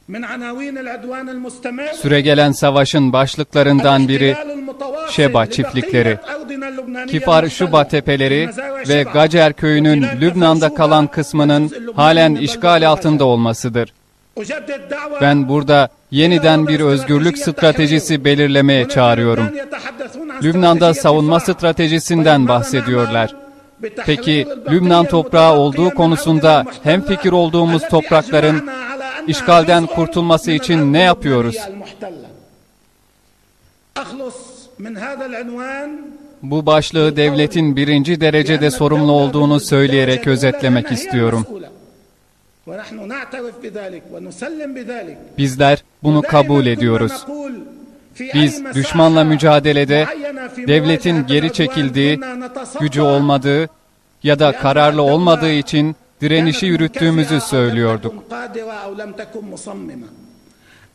Süregelen savaşın başlıklarından biri Şeba çiftlikleri, Kifar Şuba tepeleri ve Gacer köyünün Lübnan'da kalan kısmının halen işgal altında olmasıdır. Ben burada yeniden bir özgürlük stratejisi belirlemeye çağırıyorum. Lübnan'da savunma stratejisinden bahsediyorlar. Peki Lübnan toprağı olduğu konusunda hemfikir olduğumuz toprakların işgalden kurtulması için ne yapıyoruz? Bu başlığı devletin birinci derecede sorumlu olduğunu söyleyerek özetlemek istiyorum. Bizler bunu kabul ediyoruz. Biz düşmanla mücadelede devletin geri çekildiği, gücü olmadığı ya da kararlı olmadığı için direnişi yürüttüğümüzü söylüyorduk.